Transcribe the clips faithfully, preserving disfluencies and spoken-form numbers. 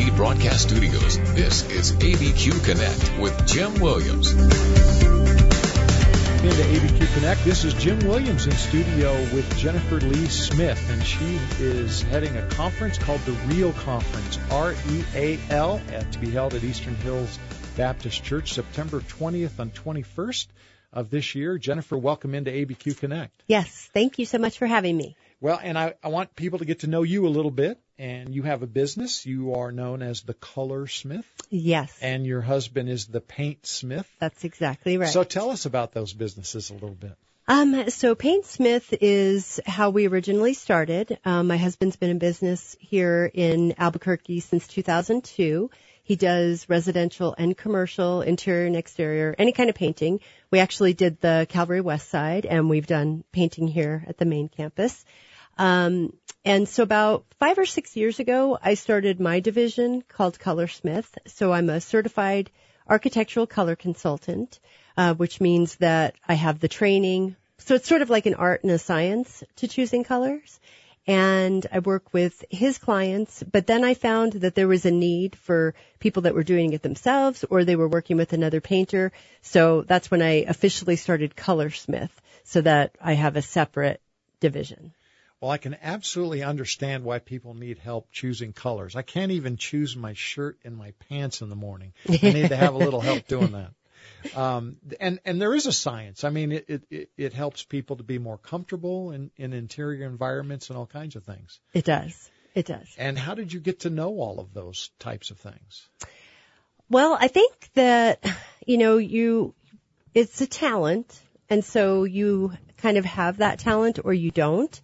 T Broadcast Studios, this is A B Q Connect with Jim Williams. Into A B Q Connect. This is Jim Williams in studio with Jennifer Lee Smith, and she is heading a conference called the REAL Conference, R E A L, to be held at Eastern Hills Baptist Church September twentieth and twenty-first of this year. Jennifer, welcome into A B Q Connect. Yes, thank you so much for having me. Well, and I, I want people to get to know you a little bit, and you have a business. You are known as the Color Smith. Yes. And your husband is the Paint Smith. That's exactly right. So tell us about those businesses a little bit. Um, so Paint Smith is how we originally started. Um, my husband's been in business here in Albuquerque since two thousand two. He does residential and commercial, interior and exterior, any kind of painting. We actually did the Calvary West Side, and we've done painting here at the main campus. Um, and so about five or six years ago, I started my division called Color Smith. So I'm a certified architectural color consultant, uh, which means that I have the training. So it's sort of like an art and a science to choosing colors. And I work with his clients, but then I found that there was a need for people that were doing it themselves or they were working with another painter. So that's when I officially started Color Smith, so that I have a separate division. Well, I can absolutely understand why people need help choosing colors. I can't even choose my shirt and my pants in the morning. I need to have a little help doing that. Um, and, and there is a science. I mean, it, it, it helps people to be more comfortable in, in interior environments and all kinds of things. It does. It does. And how did you get to know all of those types of things? Well, I think that, you know, you, it's a talent. And so you kind of have that talent or you don't.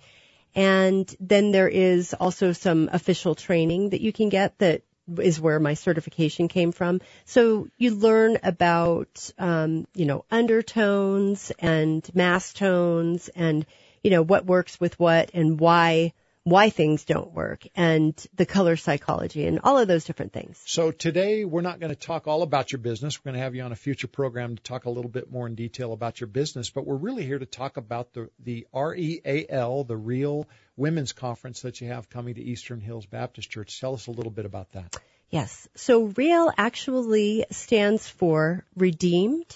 And then there is also some official training that you can get that is where my certification came from. So you learn about, um, you know, undertones and mass tones and, you know, what works with what and why, why things don't work and the color psychology and all of those different things. So today we're not going to talk all about your business. We're going to have you on a future program to talk a little bit more in detail about your business, but we're really here to talk about the, the R E A L, the Real Women's Conference that you have coming to Eastern Hills Baptist Church. Tell us a little bit about that. Yes. So REAL actually stands for redeemed,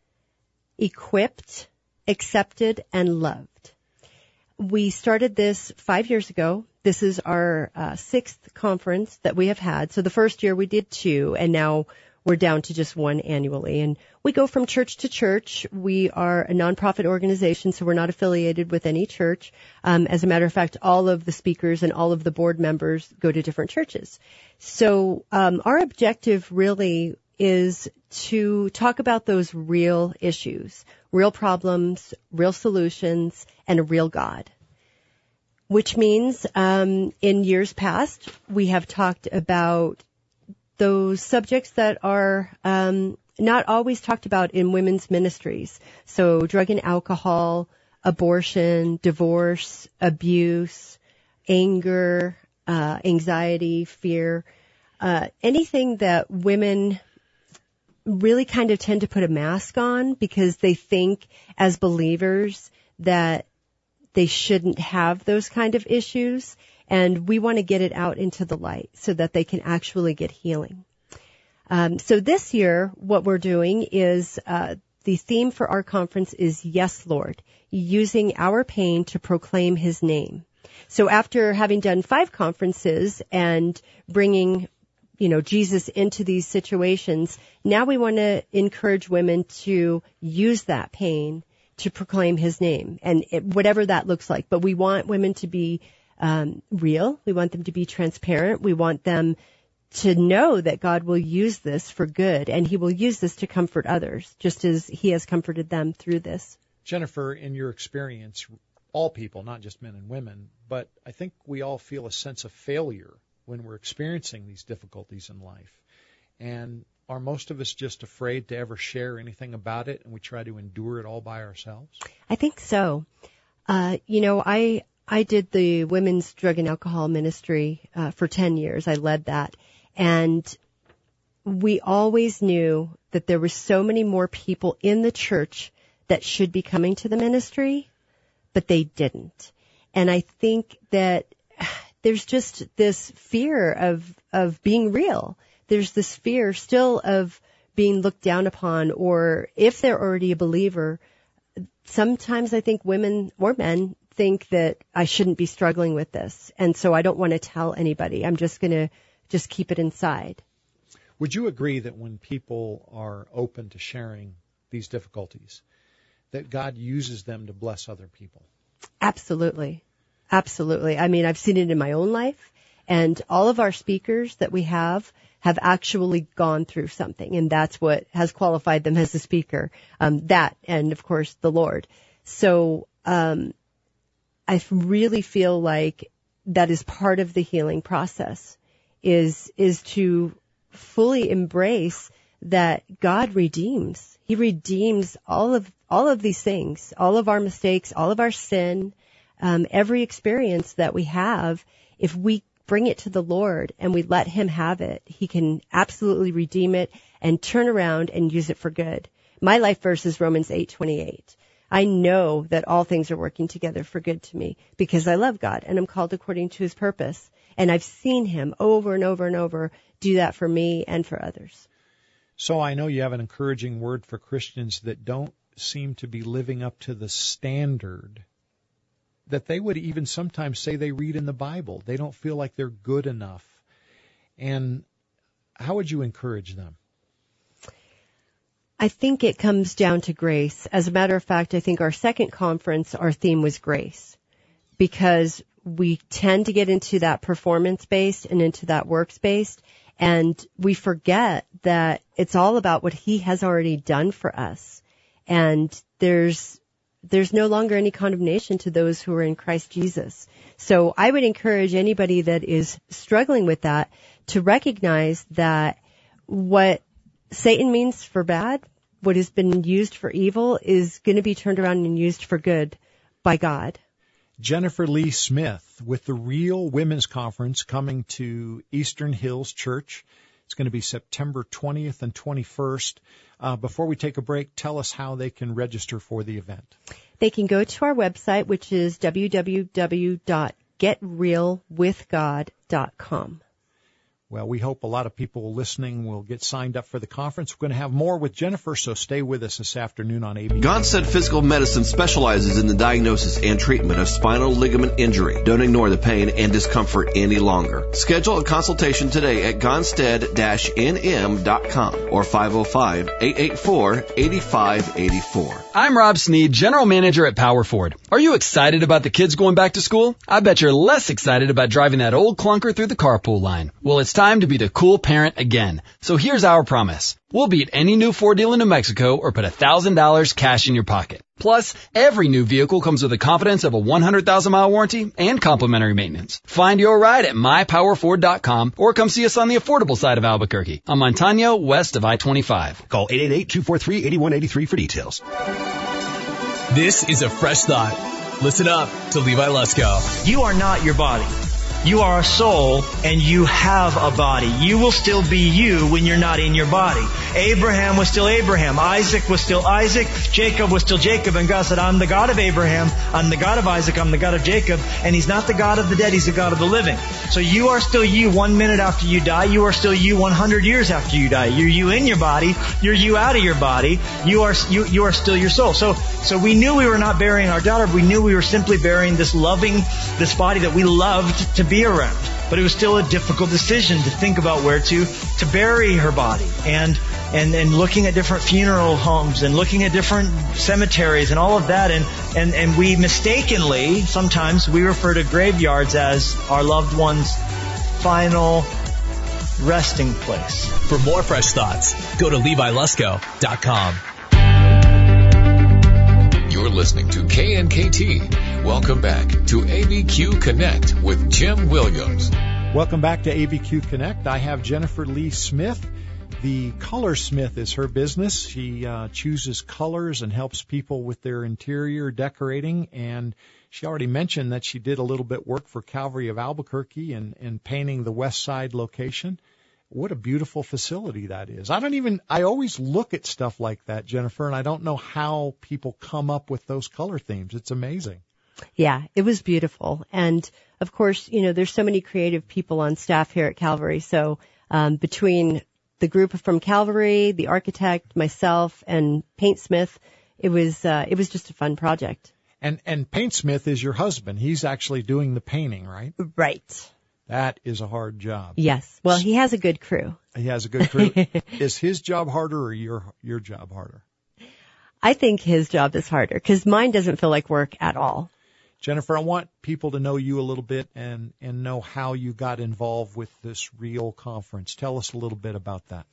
equipped, accepted, and loved. We started this five years ago. This is our uh, sixth conference that we have had. So the first year we did two, and now we're down to just one annually. And we go from church to church. We are a nonprofit organization, so we're not affiliated with any church. Um, as a matter of fact, all of the speakers and all of the board members go to different churches. So um, our objective really is to talk about those real issues, real problems, real solutions, and a real God. Which means um, in years past, we have talked about those subjects that are um, not always talked about in women's ministries. So drug and alcohol, abortion, divorce, abuse, anger, uh, anxiety, fear, uh, anything that women really kind of tend to put a mask on because they think as believers that they shouldn't have those kind of issues. And we want to get it out into the light so that they can actually get healing. Um, so this year, what we're doing is uh, the theme for our conference is Yes, Lord, using our pain to proclaim his name. So after having done five conferences and bringing, you know, Jesus into these situations, now we want to encourage women to use that pain to proclaim his name and it, whatever that looks like. But we want women to be um, real. We want them to be transparent. We want them to know that God will use this for good and he will use this to comfort others, just as he has comforted them through this. Jennifer, in your experience, all people, not just men and women, but I think we all feel a sense of failure when we're experiencing these difficulties in life. And are most of us just afraid to ever share anything about it and we try to endure it all by ourselves? I think so. Uh, you know, I I did the women's drug and alcohol ministry uh, for ten years. I led that. And we always knew that there were so many more people in the church that should be coming to the ministry, but they didn't. And I think that there's just this fear of, of being real. There's this fear still of being looked down upon, or if they're already a believer, sometimes I think women or men think that I shouldn't be struggling with this. And so I don't want to tell anybody. I'm just going to just keep it inside. Would you agree that when people are open to sharing these difficulties, that God uses them to bless other people? Absolutely. Absolutely. I mean, I've seen it in my own life, and all of our speakers that we have have actually gone through something, and that's what has qualified them as a speaker. Um, that, and of course, the Lord. So, um, I really feel like that is part of the healing process, is, is to fully embrace that God redeems. He redeems all of, all of these things, all of our mistakes, all of our sin, um, every experience that we have. If we bring it to the Lord and we let Him have it, He can absolutely redeem it and turn around and use it for good. My life verse is Romans eight twenty-eight. I know that all things are working together for good to me because I love God and I'm called according to His purpose. And I've seen Him over and over and over do that for me and for others. So I know you have an encouraging word for Christians that don't seem to be living up to the standard that they would even sometimes say they read in the Bible. They don't feel like they're good enough. And how would you encourage them? I think it comes down to grace. As a matter of fact, I think our second conference, our theme was grace, because we tend to get into that performance-based and into that works-based, and we forget that it's all about what He has already done for us. And there's There's no longer any condemnation to those who are in Christ Jesus. So I would encourage anybody that is struggling with that to recognize that what Satan means for bad, what has been used for evil, is going to be turned around and used for good by God. Jennifer Lee Smith with the Real Women's Conference coming to Eastern Hills Church. It's going to be September twentieth and twenty-first. Uh, before we take a break, tell us how they can register for the event. They can go to our website, which is w w w dot get real with god dot com. Well, we hope a lot of people listening will get signed up for the conference. We're going to have more with Jennifer, so stay with us this afternoon on A B C. Gonstead Physical Medicine specializes in the diagnosis and treatment of spinal ligament injury. Don't ignore the pain and discomfort any longer. Schedule a consultation today at gonstead dash n m dot com or five oh five, eight eight four, eight five eight four. I'm Rob Sneed, General Manager at Power Ford. Are you excited about the kids going back to school? I bet you're less excited about driving that old clunker through the carpool line. Well, it's time to be the cool parent again. So here's our promise. We'll beat any new Ford deal in New Mexico or put one thousand dollars cash in your pocket. Plus, every new vehicle comes with the confidence of a one hundred thousand mile warranty and complimentary maintenance. Find your ride at my power ford dot com or come see us on the affordable side of Albuquerque on Montano, west of I twenty-five. Call eight eight eight, two four three, eight one eight three for details. This is a fresh thought. Listen up to Levi Lusko. You are not your body. You are a soul, and you have a body. You will still be you when you're not in your body. Abraham was still Abraham. Isaac was still Isaac. Jacob was still Jacob. And God said, I'm the God of Abraham. I'm the God of Isaac. I'm the God of Jacob. And He's not the God of the dead. He's the God of the living. So you are still you one minute after you die. You are still you one hundred years after you die. You're you in your body. You're you out of your body. You are you, you are still your soul. So so we knew we were not burying our daughter. We knew we were simply burying this loving, this body that we loved to be around. But it was still a difficult decision to think about where to to bury her body, and and and looking at different funeral homes and looking at different cemeteries and all of that, and and and we mistakenly sometimes we refer to graveyards as our loved ones' final resting place. For more fresh thoughts, go to levi lusko dot com. You're listening to K N K T. Welcome back to A B Q Connect with Jim Williams. Welcome back to A B Q Connect. I have Jennifer Lee Smith. The Colorsmith is her business. She uh, chooses colors and helps people with their interior decorating. And she already mentioned that she did a little bit work for Calvary of Albuquerque and, and painting the West Side location. What a beautiful facility that is. I don't even, I always look at stuff like that, Jennifer, and I don't know how people come up with those color themes. It's amazing. Yeah, it was beautiful. And of course, you know, there's so many creative people on staff here at Calvary. So um, between the group from Calvary, the architect, myself, and Paintsmith, it was uh, it was just a fun project. And and Paintsmith is your husband. He's actually doing the painting, right? Right. That is a hard job. Yes. Well, he has a good crew. He has a good crew. Is his job harder or your your job harder? I think his job is harder because mine doesn't feel like work at all. Jennifer, I want people to know you a little bit and, and know how you got involved with this REAL conference. Tell us a little bit about that.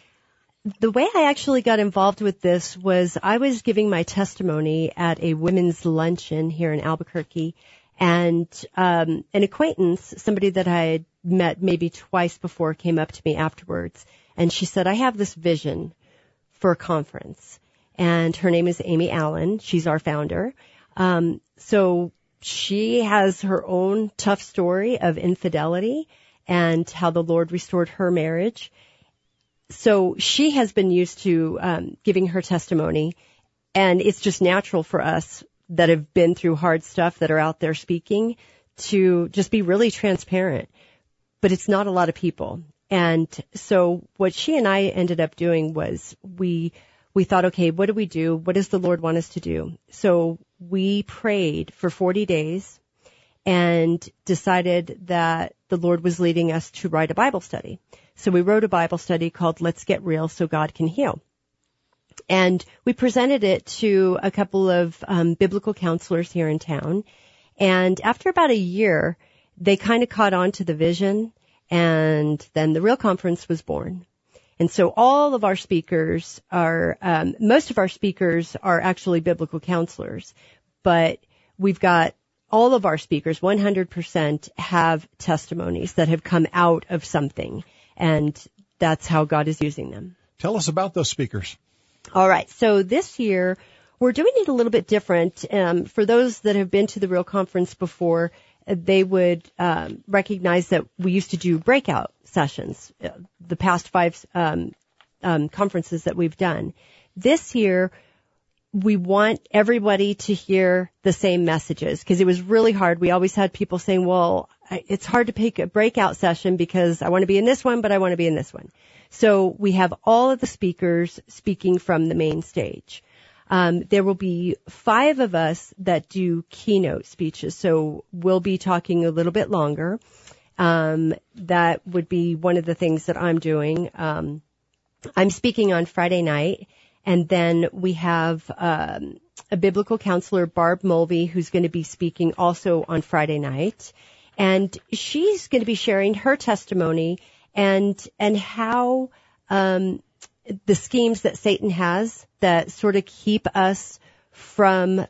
The way I actually got involved with this was I was giving my testimony at a women's luncheon here in Albuquerque, and um, an acquaintance, somebody that I had met maybe twice before, came up to me afterwards, and she said, I have this vision for a conference, and her name is Amy Allen. She's our founder. Um, so she has her own tough story of infidelity and how the Lord restored her marriage. So she has been used to um, giving her testimony, and it's just natural for us that have been through hard stuff that are out there speaking to just be really transparent. But it's not a lot of people. And so what she and I ended up doing was we we thought, okay, what do we do? What does the Lord want us to do? So we prayed for forty days and decided that the Lord was leading us to write a Bible study. So we wrote a Bible study called Let's Get Real So God Can Heal. And we presented it to a couple of um, biblical counselors here in town. And after about a year, they kind of caught on to the vision, and then the REAL conference was born. And so all of our speakers are, um, most of our speakers are actually biblical counselors, but we've got all of our speakers, one hundred percent have testimonies that have come out of something, and that's how God is using them. Tell us about those speakers. All right. So this year, we're doing it a little bit different. Um, for those that have been to the REAL conference before, they would um, recognize that we used to do breakout sessions, uh, the past five um, um, conferences that we've done. This year, we want everybody to hear the same messages because it was really hard. We always had people saying, well, I, it's hard to pick a breakout session because I want to be in this one, but I want to be in this one. So we have all of the speakers speaking from the main stage. Um, there will be five of us that do keynote speeches, so we'll be talking a little bit longer. Um, that would be one of the things that I'm doing. Um, I'm speaking on Friday night, and then we have um, a biblical counselor, Barb Mulvey, who's going to be speaking also on Friday night, and she's going to be sharing her testimony and and how um, the schemes that Satan has that sort of keep us from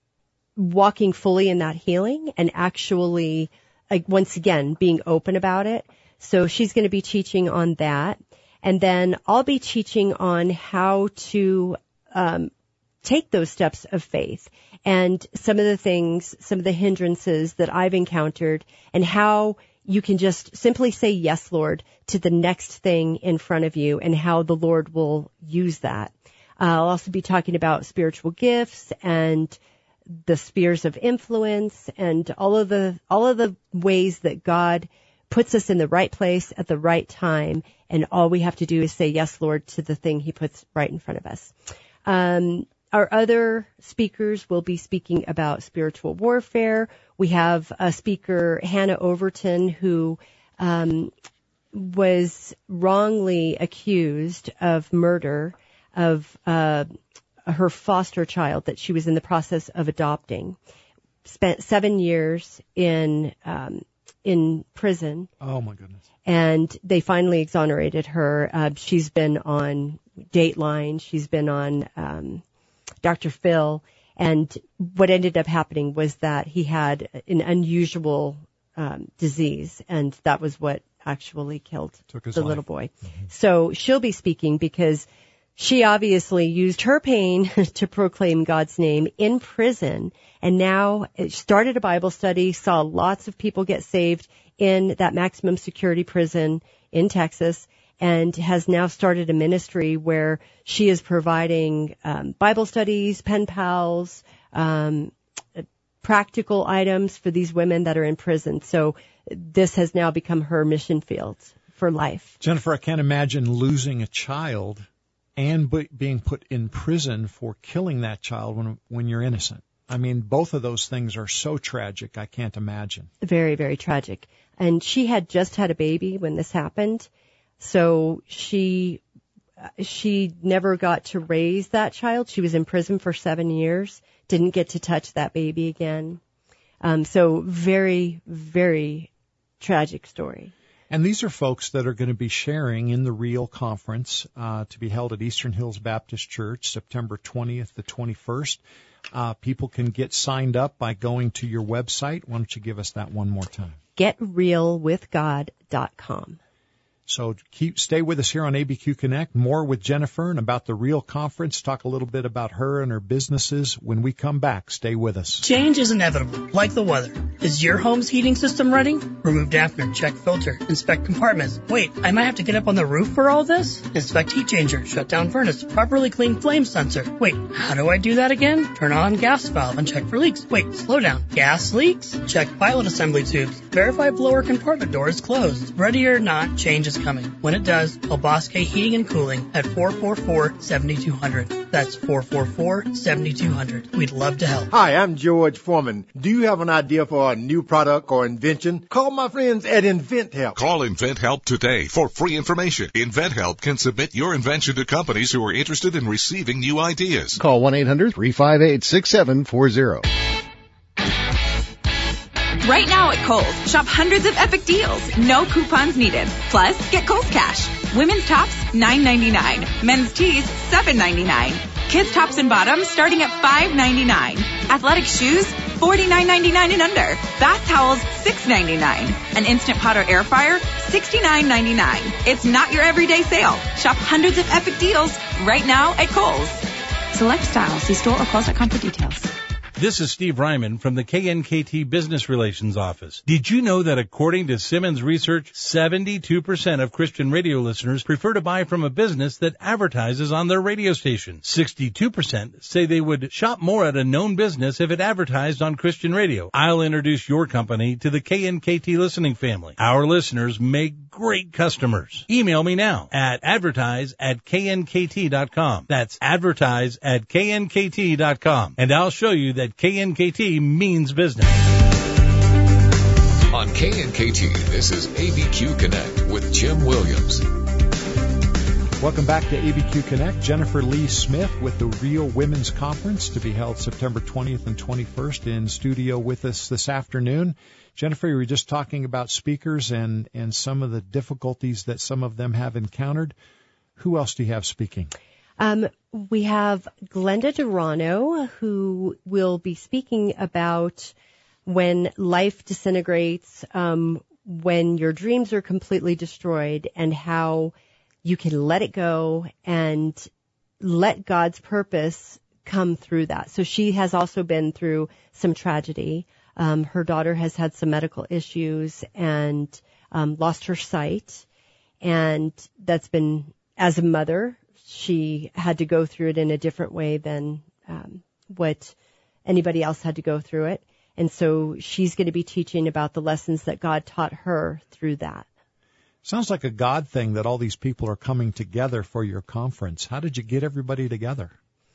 walking fully in that healing and actually, like, once again, being open about it. So she's going to be teaching on that. And then I'll be teaching on how to um, take those steps of faith and some of the things, some of the hindrances that I've encountered, and how you can just simply say, yes, Lord, to the next thing in front of you, and how the Lord will use that. Uh, I'll also be talking about spiritual gifts and the spheres of influence and all of the all of the ways that God puts us in the right place at the right time, and all we have to do is say, yes, Lord, to the thing he puts right in front of us. Um, our other speakers will be speaking about spiritual warfare. We have a speaker, Hannah Overton, who um, was wrongly accused of murder of uh, her foster child that she was in the process of adopting. Spent seven years in um, in prison. Oh, my goodness. And they finally exonerated her. Uh, she's been on Dateline. She's been on um, Doctor Phil. And what ended up happening was that he had an unusual um, disease, and that was what actually killed the life. little boy. Mm-hmm. So she'll be speaking because she obviously used her pain to proclaim God's name in prison, and now started a Bible study, saw lots of people get saved in that maximum security prison in Texas, and has now started a ministry where she is providing um, Bible studies, pen pals, um, practical items for these women that are in prison. So this has now become her mission field for life. Jennifer, I can't imagine losing a child and b- being put in prison for killing that child when when you're innocent. I mean, both of those things are so tragic, I can't imagine. Very, very tragic. And she had just had a baby when this happened, so she she never got to raise that child. She was in prison for seven years, didn't get to touch that baby again. Um, so very, very tragic story. And these are folks that are going to be sharing in the Real Conference uh, to be held at Eastern Hills Baptist Church, September twentieth to twenty-first. Uh, people can get signed up by going to your website. Why don't you give us that one more time? get real with god dot com. So keep stay with us here on A B Q Connect. More with Jennifer and about the Real Conference. Talk a little bit about her and her businesses. When we come back, stay with us. Change is inevitable, like the weather. Is your home's heating system running? Remove dampener, check filter, inspect compartments. Wait, I might have to get up on the roof for all this? Inspect heat changer, shut down furnace, properly clean flame sensor. Wait, how do I do that again? Turn on gas valve and check for leaks. Wait, slow down. Gas leaks? Check pilot assembly tubes. Verify blower compartment door is closed. Ready or not, change is coming. When it does, call Bosque Heating and Cooling at four four four, seven two zero zero. That's four four four, seven two zero zero. We'd love to help. Hi, I'm George Foreman. Do you have an idea for a new product or invention? Call my friends at InventHelp. Call InventHelp today for free information. InventHelp can submit your invention to companies who are interested in receiving new ideas. Call one eight hundred, three five eight, six seven four zero. Right now at Kohl's, shop hundreds of epic deals. No coupons needed. Plus, get Kohl's Cash. Women's tops, nine ninety-nine. Men's tees, seven ninety-nine. Kids tops and bottoms starting at five ninety-nine. Athletic shoes, forty-nine ninety-nine and under. Bath towels, six ninety-nine. An Instant Pot or air fryer, sixty-nine ninety-nine. It's not your everyday sale. Shop hundreds of epic deals right now at Kohl's. Select styles. See store or Kohl's dot com for details. This is Steve Ryman from the K N K T Business Relations Office. Did you know that according to Simmons Research, seventy-two percent of Christian radio listeners prefer to buy from a business that advertises on their radio station? sixty-two percent say they would shop more at a known business if it advertised on Christian radio. I'll introduce your company to the K N K T listening family. Our listeners make great customers. Email me now at advertise at K N K T dot com. That's advertise at K N K T dot com. And I'll show you that K N K T means business. On K N K T, this is A B Q Connect with Jim Williams. Welcome back to A B Q Connect. Jennifer Lee Smith with the Real Women's Conference to be held September twentieth and twenty-first in studio with us this afternoon. Jennifer, we were just talking about speakers and, and some of the difficulties that some of them have encountered. Who else do you have speaking? Um, we have Glenda Durano, who will be speaking about when life disintegrates, um, when your dreams are completely destroyed, and how you can let it go and let God's purpose come through that. So she has also been through some tragedy. Um, her daughter has had some medical issues and um, lost her sight, and that's been, as a mother, she had to go through it in a different way than um, what anybody else had to go through it. And so she's going to be teaching about the lessons that God taught her through that. Sounds like a God thing that all these people are coming together for your conference. How did you get everybody together?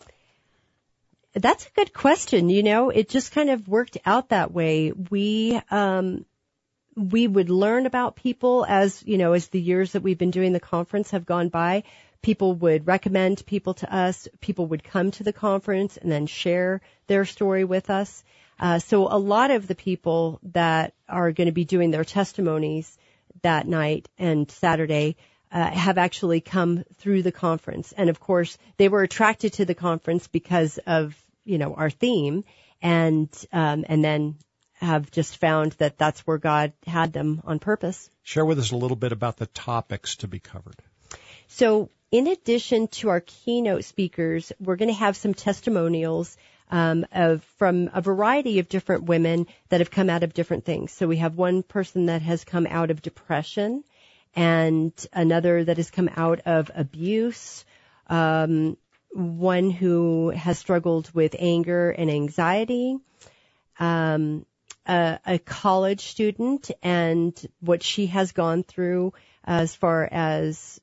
That's a good question. You know, it just kind of worked out that way. We, um, we would learn about people as, you know, as the years that we've been doing the conference have gone by. People would recommend people to us. People would come to the conference and then share their story with us. Uh, so a lot of the people that are going to be doing their testimonies that night and Saturday uh, have actually come through the conference. And of course, they were attracted to the conference because of, you know, our theme, and um, and then have just found that that's where God had them on purpose. Share with us a little bit about the topics to be covered. So in addition to our keynote speakers, we're going to have some testimonials um, of from a variety of different women that have come out of different things. So we have one person that has come out of depression, and another that has come out of abuse, um, one who has struggled with anger and anxiety, um, a, a college student and what she has gone through as far as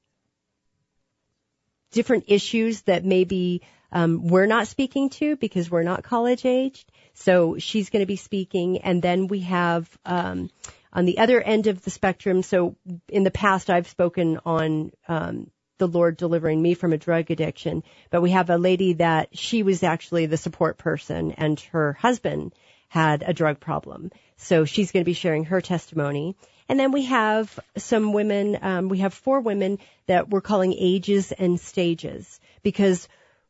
different issues that maybe um, we're not speaking to because we're not college aged. So she's going to be speaking. And then we have um, on the other end of the spectrum. So in the past, I've spoken on um, the Lord delivering me from a drug addiction. But we have a lady that she was actually the support person, and her husband had a drug problem. So she's going to be sharing her testimony. And then we have some women, um, we have four women that we're calling ages and stages, because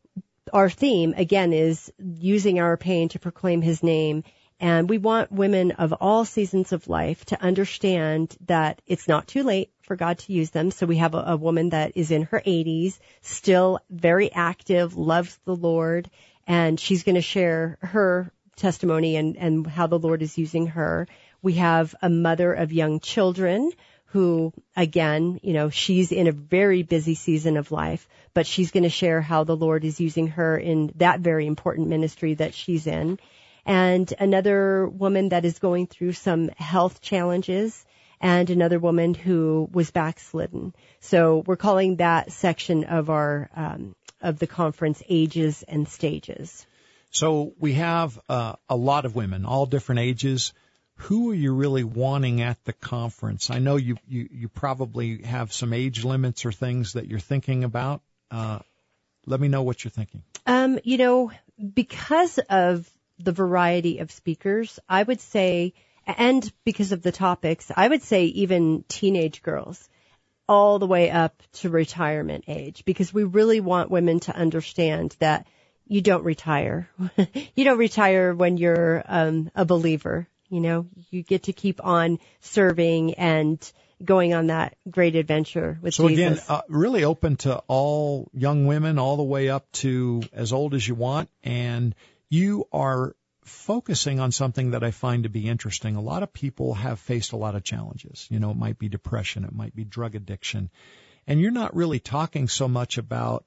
our theme, again, is using our pain to proclaim his name. And we want women of all seasons of life to understand that it's not too late for God to use them. So we have a, a woman that is in her eighties, still very active, loves the Lord, and she's going to share her testimony and, and how the Lord is using her. We have a mother of young children who, again, you know, she's in a very busy season of life, but she's going to share how the Lord is using her in that very important ministry that she's in. And another woman that is going through some health challenges, and another woman who was backslidden. So we're calling that section of our um, of the conference Ages and Stages. So we have uh, a lot of women, all different ages. Who are you really wanting at the conference? I know you, you, you probably have some age limits or things that you're thinking about. Uh, let me know what you're thinking. Um, you know, because of the variety of speakers, I would say, and because of the topics, I would say even teenage girls all the way up to retirement age, because we really want women to understand that you don't retire. You don't retire when you're um, a believer. You know, you get to keep on serving and going on that great adventure with so Jesus. So again, uh, really open to all young women all the way up to as old as you want. And you are focusing on something that I find to be interesting. A lot of people have faced a lot of challenges. You know, it might be depression, it might be drug addiction. And you're not really talking so much about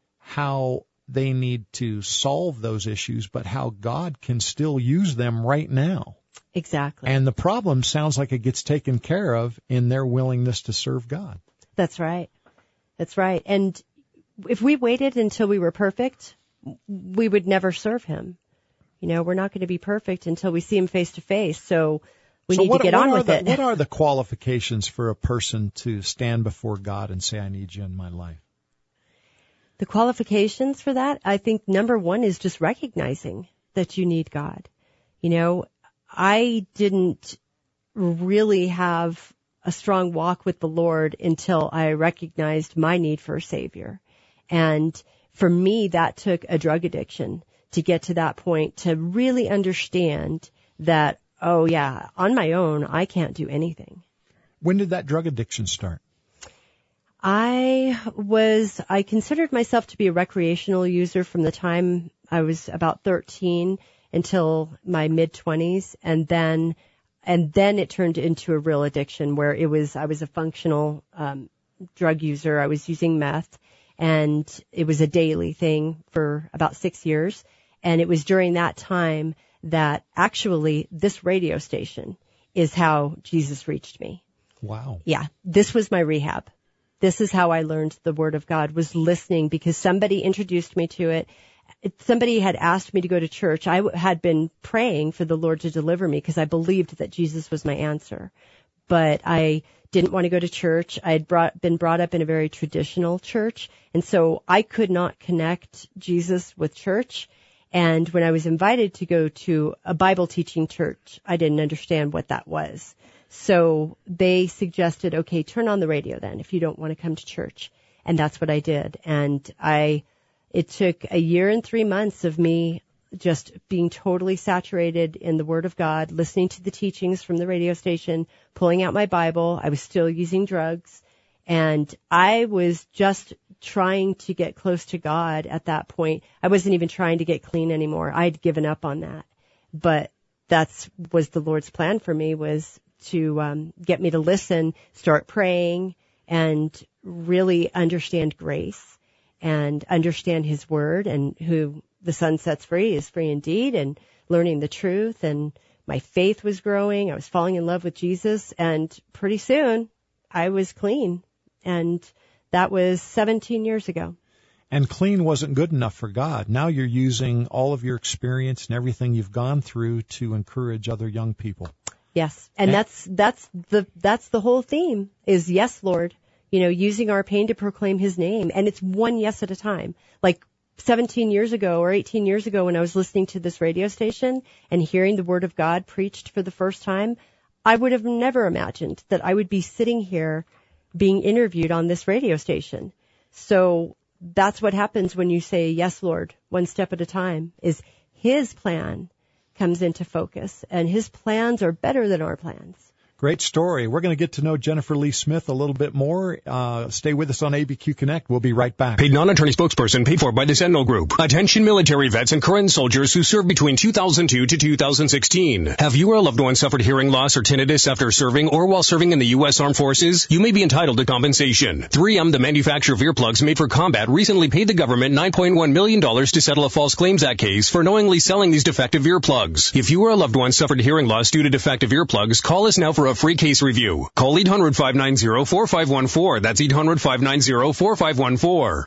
how they need to solve those issues, but how God can still use them right now. Exactly. And the problem sounds like it gets taken care of in their willingness to serve God. That's right. That's right. And if we waited until we were perfect, we would never serve him. You know, we're not going to be perfect until we see him face to face. So we so need what, to get what on are with the, it. What are the qualifications for a person to stand before God and say, I need you in my life? The qualifications for that, I think number one is just recognizing that you need God. You know, I didn't really have a strong walk with the Lord until I recognized my need for a Savior. And for me, that took a drug addiction to get to that point, to really understand that, oh yeah, on my own, I can't do anything. When did that drug addiction start? I was, I considered myself to be a recreational user from the time I was about thirteen until my mid twenties. And then, and then it turned into a real addiction where it was, I was a functional, um, drug user. I was using meth, and it was a daily thing for about six years. And it was during that time that actually this radio station is how Jesus reached me. Wow. Yeah. This was my rehab. This is how I learned the Word of God, was listening, because somebody introduced me to it. Somebody had asked me to go to church. I had been praying for the Lord to deliver me because I believed that Jesus was my answer. But I didn't want to go to church. I had brought, been brought up in a very traditional church, and so I could not connect Jesus with church. And when I was invited to go to a Bible teaching church, I didn't understand what that was. So they suggested, okay, turn on the radio then if you don't want to come to church. And that's what I did. And I, it took a year and three months of me just being totally saturated in the Word of God, listening to the teachings from the radio station, pulling out my Bible. I was still using drugs. And I was just trying to get close to God at that point. I wasn't even trying to get clean anymore. I'd given up on that. But that's was the Lord's plan for me, was to um, get me to listen, start praying, and really understand grace and understand His Word and who the Son sets free is free indeed, and learning the truth, and my faith was growing. I was falling in love with Jesus, and pretty soon I was clean. And that was seventeen years ago. And clean wasn't good enough for God. Now you're using all of your experience and everything you've gone through to encourage other young people. Yes. And, and that's, that's the, that's the whole theme is yes, Lord, you know, using our pain to proclaim his name. And it's one yes at a time. Like seventeen years ago or eighteen years ago when I was listening to this radio station and hearing the word of God preached for the first time, I would have never imagined that I would be sitting here being interviewed on this radio station. So that's what happens when you say, yes, Lord, one step at a time, is his plan comes into focus, and his plans are better than our plans. Great story. We're going to get to know Jennifer Lee Smith a little bit more. Uh, stay with us on A B Q Connect. We'll be right back. Paid non-attorney spokesperson paid for by the Sentinel Group. Attention military vets and current soldiers who served between two thousand two to two thousand sixteen. Have you or a loved one suffered hearing loss or tinnitus after serving or while serving in the U S Armed Forces? You may be entitled to compensation. three M, the manufacturer of earplugs made for combat, recently paid the government nine point one million dollars to settle a False Claims Act case for knowingly selling these defective earplugs. If you or a loved one suffered hearing loss due to defective earplugs, call us now for a free case review. Call eight hundred, five nine zero, four five one four. That's eight hundred, five nine zero, four five one four.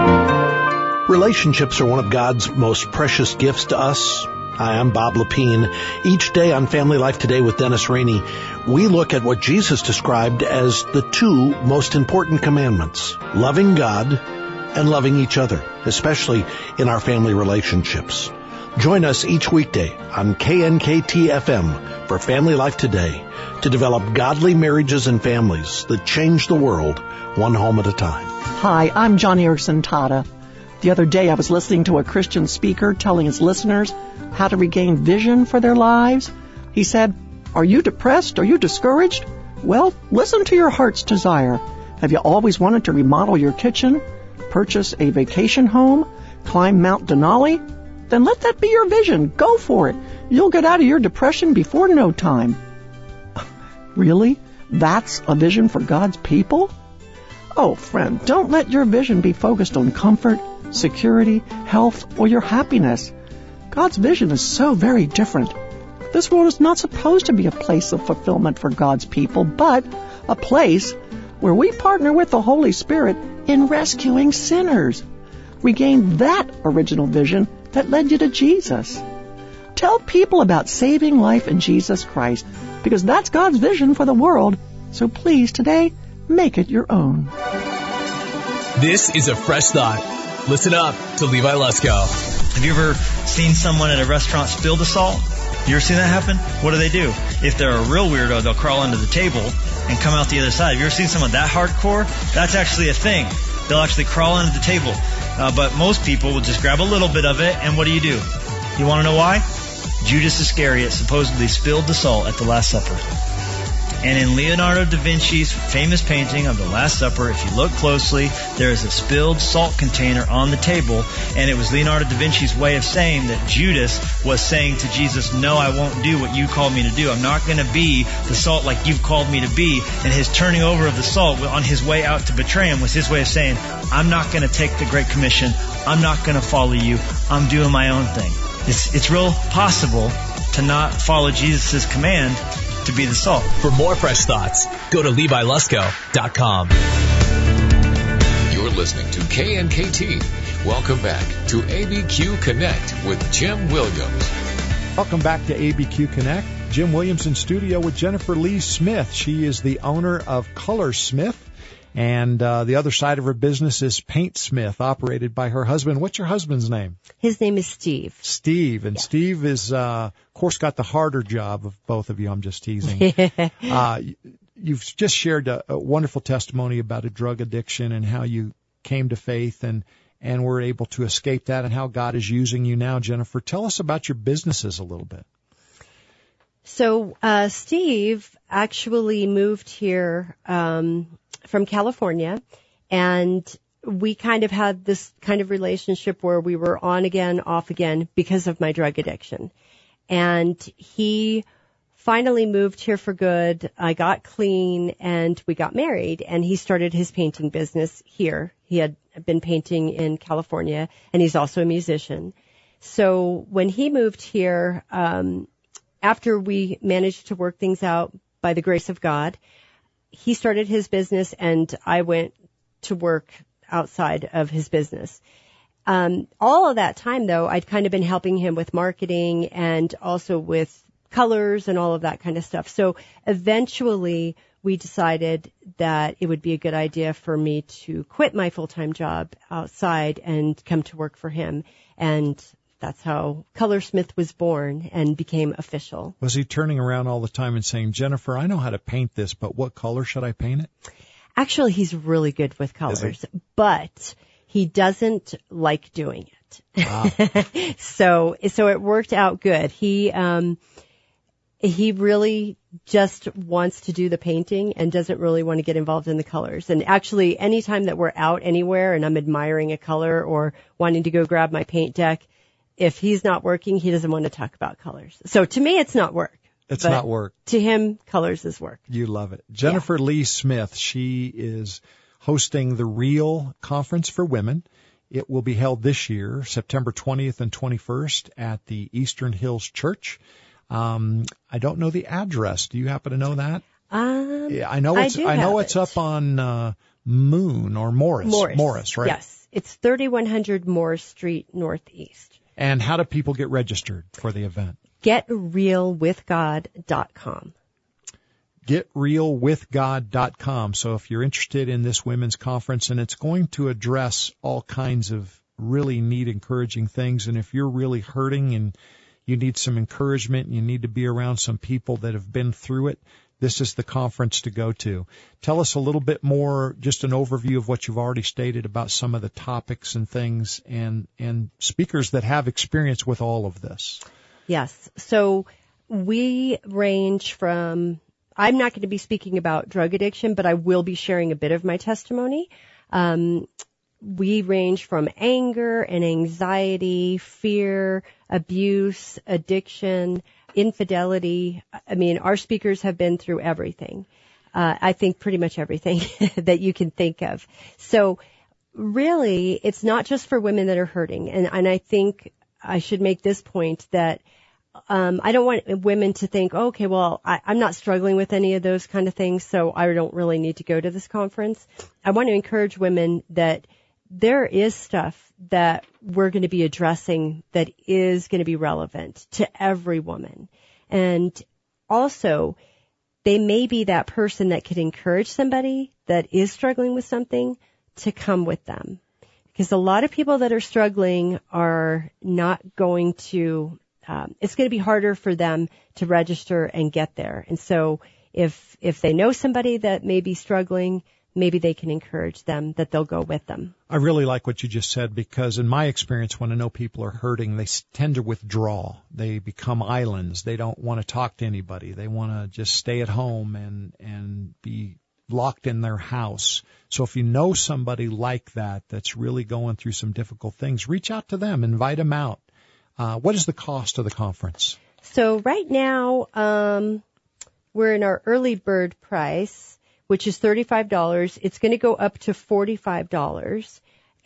Relationships are one of God's most precious gifts to us. Hi, I'm Bob Lepine. Each day on Family Life Today with Dennis Rainey, we look at what Jesus described as the two most important commandments, loving God and loving each other, especially in our family relationships. Join us each weekday on K N K T F M for Family Life Today to develop godly marriages and families that change the world one home at a time. Hi, I'm John Erickson Tata. The other day I was listening to a Christian speaker telling his listeners how to regain vision for their lives. He said, "Are you depressed? Are you discouraged? Well, listen to your heart's desire. Have you always wanted to remodel your kitchen, purchase a vacation home, climb Mount Denali? Then let that be your vision. Go for it. You'll get out of your depression before no time." Really? That's a vision for God's people? Oh, friend, don't let your vision be focused on comfort, security, health, or your happiness. God's vision is so very different. This world is not supposed to be a place of fulfillment for God's people, but a place where we partner with the Holy Spirit in rescuing sinners. Regain that original vision that led you to Jesus. Tell people about saving life in Jesus Christ, because that's God's vision for the world. So please, today, make it your own. This is a fresh thought. Listen up to Levi Lusko. Have you ever seen someone at a restaurant spill the salt? You ever seen that happen? What do they do? If they're a real weirdo, they'll crawl under the table and come out the other side. Have you ever seen someone that hardcore? That's actually a thing. They'll actually crawl under the table. Uh, but most people will just grab a little bit of it, and what do you do? You want to know why? Judas Iscariot supposedly spilled the salt at the Last Supper. And in Leonardo da Vinci's famous painting of the Last Supper, if you look closely, there is a spilled salt container on the table, and it was Leonardo da Vinci's way of saying that Judas was saying to Jesus, "No, I won't do what you called me to do. I'm not going to be the salt like you've called me to be." And his turning over of the salt on his way out to betray him was his way of saying, "I'm not going to take the Great Commission. I'm not going to follow you. I'm doing my own thing." It's, it's real possible to not follow Jesus' command to be the salt. For more fresh thoughts, go to Levi Lusko dot com. You're listening to K N K T. Welcome back to A B Q Connect with Jim Williams. Welcome back to A B Q Connect. Jim Williams in studio with Jennifer Lee Smith. She is the owner of Color Smith. And uh, the other side of her business is Paint Smith, operated by her husband. What's your husband's name? His name is Steve. Steve. And yeah. Steve is, uh, of course, got the harder job of both of you. I'm just teasing. uh, you've just shared a, a wonderful testimony about a drug addiction and how you came to faith and, and were able to escape that and how God is using you now. Jennifer, tell us about your businesses a little bit. So uh, Steve actually moved here um from California, and we kind of had this kind of relationship where we were on again, off again because of my drug addiction. And he finally moved here for good. I got clean and we got married, and he started his painting business here. He had been painting in California, and he's also a musician. So when he moved here, um, after we managed to work things out by the grace of God, he started his business and I went to work outside of his business. Um, all of that time, though, I'd kind of been helping him with marketing and also with colors and all of that kind of stuff. So eventually we decided that it would be a good idea for me to quit my full-time job outside and come to work for him. And that's how Colorsmith was born and became official. Was he turning around all the time and saying, Jennifer, I know how to paint this, but what color should I paint it? Actually, he's really good with colors, but he doesn't like doing it. Wow. so, so it worked out good. He, um, he really just wants to do the painting and doesn't really want to get involved in the colors. And actually, anytime that we're out anywhere and I'm admiring a color or wanting to go grab my paint deck, if he's not working, he doesn't want to talk about colors. So to me, it's not work. It's but not work. To him, colors is work. You love it. Jennifer yeah. Lee Smith, she is hosting the Real Conference for Women. It will be held this year, September twentieth and twenty-first at the Eastern Hills Church. Um, I don't know the address. Do you happen to know that? Um, yeah, I know it's, I, I know it's it. up on, uh, Moon or Morris. Morris. Morris, right? Yes. It's thirty-one hundred Morris Street Northeast. And how do people get registered for the event? get real with god dot com. get real with god dot com. So if you're interested in this women's conference, and it's going to address all kinds of really neat, encouraging things. And if you're really hurting and you need some encouragement, and you need to be around some people that have been through it, this is the conference to go to. Tell us a little bit more, just an overview of what you've already stated about some of the topics and things and, and speakers that have experience with all of this. Yes. So we range from, I'm not going to be speaking about drug addiction, but I will be sharing a bit of my testimony. Um, we range from anger and anxiety, fear, abuse, addiction, infidelity. I mean, our speakers have been through everything. Uh, I think pretty much everything that you can think of. So really, it's not just for women that are hurting. And, and I think I should make this point that um, I don't want women to think, oh, okay, well, I, I'm not struggling with any of those kind of things, so I don't really need to go to this conference. I want to encourage women that there is stuff that we're going to be addressing that is going to be relevant to every woman. And also, they may be that person that could encourage somebody that is struggling with something to come with them. Because a lot of people that are struggling are not going to, um, it's going to be harder for them to register and get there. And so if, if they know somebody that may be struggling, maybe they can encourage them that they'll go with them. I really like what you just said, because in my experience, when I know people are hurting, they tend to withdraw. They become islands. They don't want to talk to anybody. They want to just stay at home and, and be locked in their house. So if you know somebody like that that's really going through some difficult things, reach out to them, invite them out. Uh, what is the cost of the conference? So right now, um, we're in our early bird price, which is thirty-five dollars. It's going to go up to forty-five dollars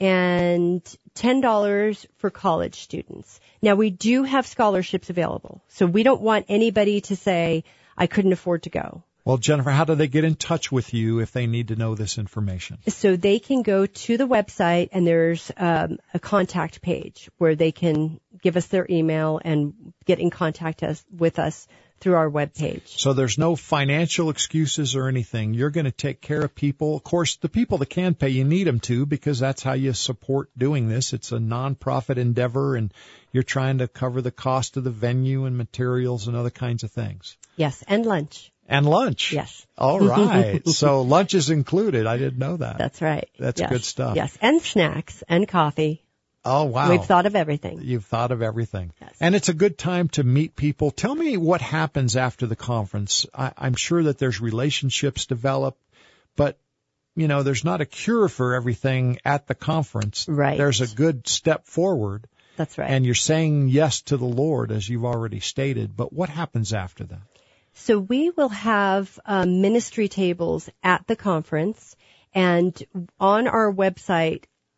and ten dollars for college students. Now, we do have scholarships available, so we don't want anybody to say, I couldn't afford to go. Well, Jennifer, how do they get in touch with you if they need to know this information? So they can go to the website, and there's um, a contact page where they can give us their email and get in contact us, with us through our webpage. So there's no financial excuses or anything. You're going to take care of people. Of course, the people that can pay, you need them to, because that's how you support doing this. It's a nonprofit endeavor, and you're trying to cover the cost of the venue and materials and other kinds of things. Yes, and lunch. And lunch. Yes. All right. So lunch is included. I didn't know that. That's right. That's yes. good stuff. Yes, and snacks and coffee. Oh, wow. We've thought of everything. You've thought of everything. Yes. And it's a good time to meet people. Tell me what happens after the conference. I, I'm sure that there's relationships developed, but, you know, there's not a cure for everything at the conference. Right. There's a good step forward. That's right. And you're saying yes to the Lord, as you've already stated. But what happens after that? So we will have um, ministry tables at the conference, and on our website,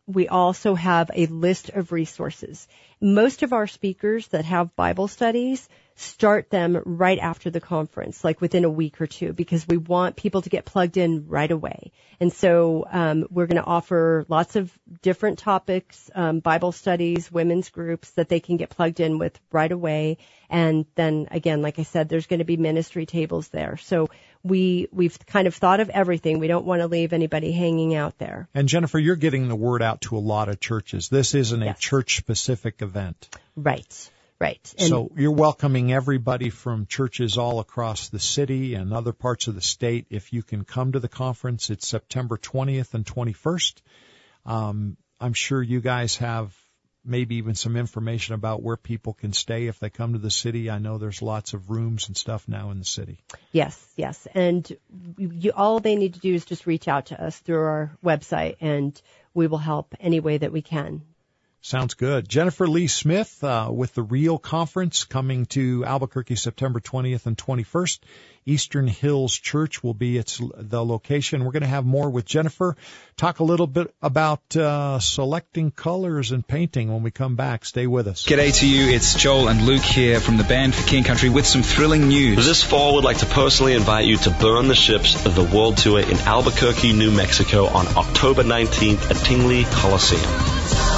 we also have a list of resources. Most of our speakers that have Bible studies start them right after the conference, like within a week or two, because we want people to get plugged in right away. And so um, we're going to offer lots of different topics, um, Bible studies, women's groups that they can get plugged in with right away. And then again, like I said, there's going to be ministry tables there. So we, we've kind of thought of everything. We don't want to leave anybody hanging out there. And Jennifer, you're getting the word out to a lot of churches. This isn't Yes. a church-specific event. Right. Right. And so you're welcoming everybody from churches all across the city and other parts of the state. If you can come to the conference, it's September twentieth and twenty-first. Um, I'm sure you guys have maybe even some information about where people can stay if they come to the city. I know there's lots of rooms and stuff now in the city. Yes, yes. And you, all they need to do is just reach out to us through our website, and we will help any way that we can. Sounds good. Jennifer Lee Smith uh, with the Real Conference coming to Albuquerque September twentieth and twenty-first. Eastern Hills Church will be its the location. We're going to have more with Jennifer. Talk a little bit about uh, selecting colors and painting when we come back. Stay with us. G'day to you. It's Joel and Luke here from the band for King Country with some thrilling news. This fall, we'd like to personally invite you to Burn the Ships of the World Tour in Albuquerque, New Mexico on October nineteenth at Tingley Coliseum.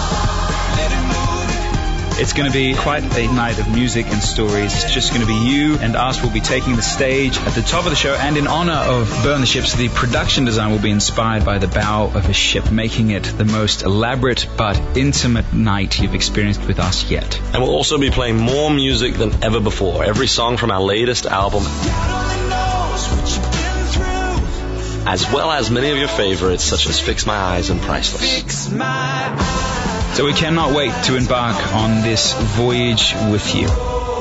It's going to be quite a night of music and stories. It's just going to be you and us. We'll be taking the stage at the top of the show. And in honor of Burn the Ships, the production design will be inspired by the bow of a ship, making it the most elaborate but intimate night you've experienced with us yet. And we'll also be playing more music than ever before. Every song from our latest album, as well as many of your favorites, such as Fix My Eyes and Priceless. Fix my eyes. So we cannot wait to embark on this voyage with you.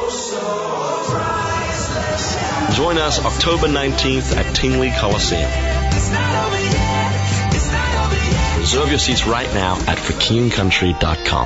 Join us October nineteenth at Tingley Coliseum. Reserve your seats right now at for king country dot com.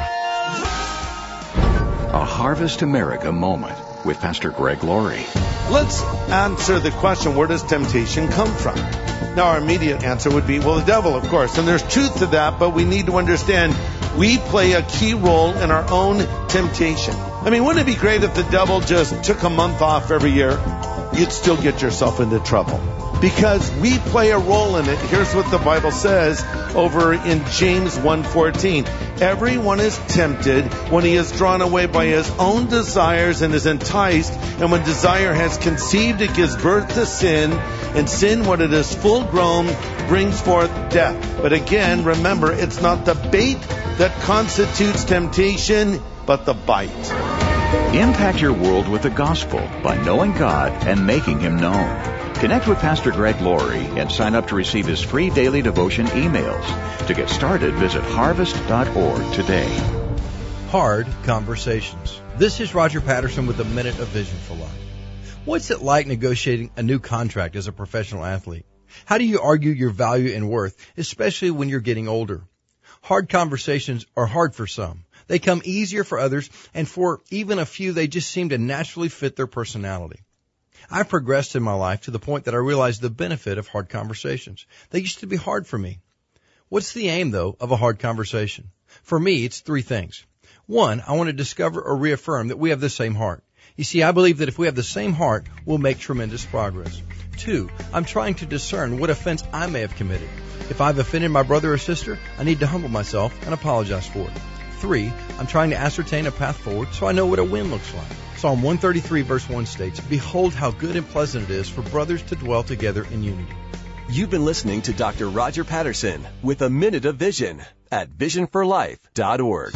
A Harvest America moment with Pastor Greg Laurie. Let's answer the question, where does temptation come from? Now, our immediate answer would be, well, the devil, of course. And there's truth to that, but we need to understand we play a key role in our own temptation. I mean, wouldn't it be great if the devil just took a month off every year? You'd still get yourself into trouble. Because we play a role in it. Here's what the Bible says over in James one fourteen. Everyone is tempted when he is drawn away by his own desires and is enticed. And when desire has conceived, it gives birth to sin. And sin, when it is full grown, brings forth death. But again, remember, it's not the bait that constitutes temptation, but the bite. Impact your world with the gospel by knowing God and making Him known. Connect with Pastor Greg Laurie and sign up to receive his free daily devotion emails. To get started, visit harvest dot org today. Hard Conversations. This is Roger Patterson with a Minute of Vision for Life. What's it like negotiating a new contract as a professional athlete? How do you argue your value and worth, especially when you're getting older? Hard conversations are hard for some. They come easier for others, and for even a few, they just seem to naturally fit their personality. I've progressed in my life to the point that I realize the benefit of hard conversations. They used to be hard for me. What's the aim, though, of a hard conversation? For me, it's three things. One, I want to discover or reaffirm that we have the same heart. You see, I believe that if we have the same heart, we'll make tremendous progress. Two, I'm trying to discern what offense I may have committed. If I've offended my brother or sister, I need to humble myself and apologize for it. Three, I'm trying to ascertain a path forward so I know what a win looks like. Psalm one thirty-three verse one states, "Behold how good and pleasant it is for brothers to dwell together in unity." You've been listening to Doctor Roger Patterson with a Minute of Vision at vision for life dot org.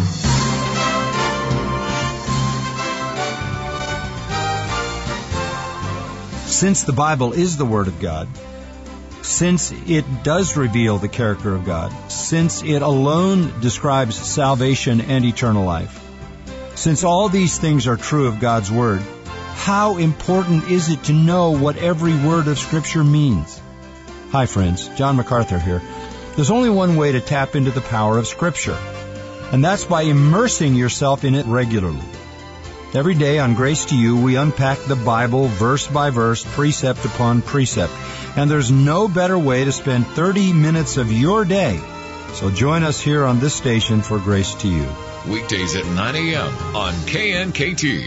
Since the Bible is the Word of God, since it does reveal the character of God, since it alone describes salvation and eternal life, since all these things are true of God's Word, how important is it to know what every word of Scripture means? Hi friends, John MacArthur here. There's only one way to tap into the power of Scripture, and that's by immersing yourself in it regularly. Every day on Grace to You, we unpack the Bible verse by verse, precept upon precept, and there's no better way to spend thirty minutes of your day So join us here on this station for Grace to You. Weekdays at nine a.m. on K N K T.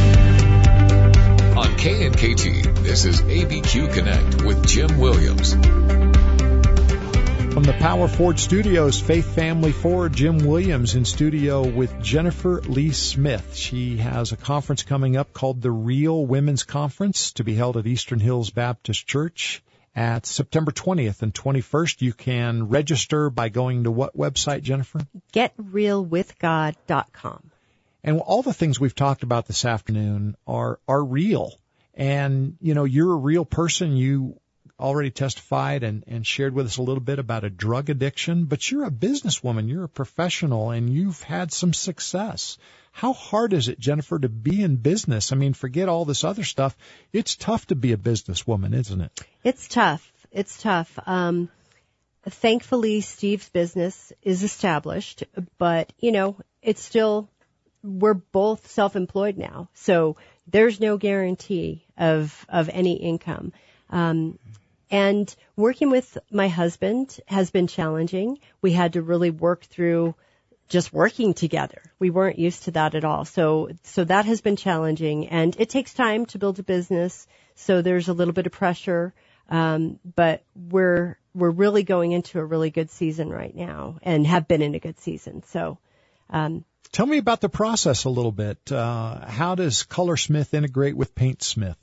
On K N K T, this is A B Q Connect with Jim Williams. From the Power Ford Studios, Faith Family Ford, Jim Williams in studio with Jennifer Lee Smith. She has a conference coming up called the Real Women's Conference to be held at Eastern Hills Baptist Church at September twentieth and twenty-first. You can register by going to what website, Jennifer? get real with god dot com. And all the things we've talked about this afternoon are are real. And, you know, you're a real person. You already testified and, and shared with us a little bit about a drug addiction, but you're a businesswoman, you're a professional, and you've had some success. How hard is it, Jennifer, to be in business? I mean, forget all this other stuff. It's tough to be a businesswoman, isn't it? It's tough. It's tough. Um, thankfully, Steve's business is established, but, you know, it's still, we're both self-employed now, so there's no guarantee of, of any income. Um, And working with my husband has been challenging. We had to really work through just working together. We weren't used to that at all. So, so that has been challenging, and it takes time to build a business. So there's a little bit of pressure. Um, but we're, we're really going into a really good season right now and have been in a good season. So, um, tell me about the process a little bit. Uh, how does Colorsmith integrate with Paintsmith?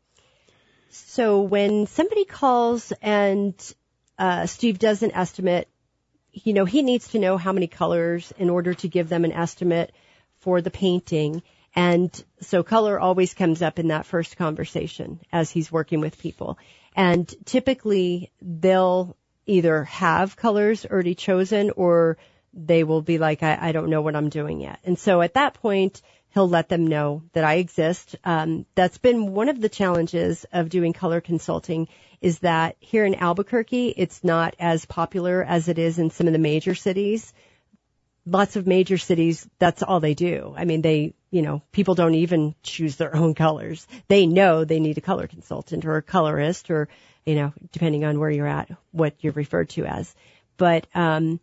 So when somebody calls and uh, Steve does an estimate, you know, he needs to know how many colors in order to give them an estimate for the painting. And so color always comes up in that first conversation as he's working with people. And typically they'll either have colors already chosen or they will be like, I, I don't know what I'm doing yet. And so at that point, he'll let them know that I exist. Um, that's been one of the challenges of doing color consulting is that here in Albuquerque, it's not as popular as it is in some of the major cities. Lots of major cities, that's all they do. I mean, they, you know, people don't even choose their own colors. They know they need a color consultant or a colorist or, you know, depending on where you're at, what you're referred to as. But, um,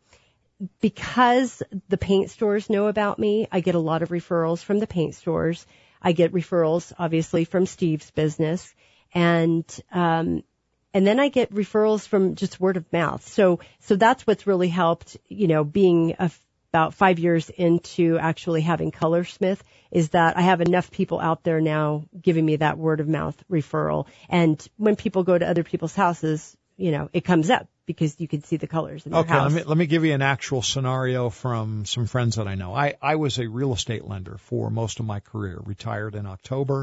because the paint stores know about me, I get a lot of referrals from the paint stores. I get referrals, obviously, from Steve's business. And, um, and then I get referrals from just word of mouth. So, so that's what's really helped, you know, being a, about five years into actually having Colorsmith is that I have enough people out there now giving me that word of mouth referral. And when people go to other people's houses, you know, it comes up because you can see the colors in their okay, house. Okay, let me, let me give you an actual scenario from some friends that I know. I, I was a real estate lender for most of my career, retired in October,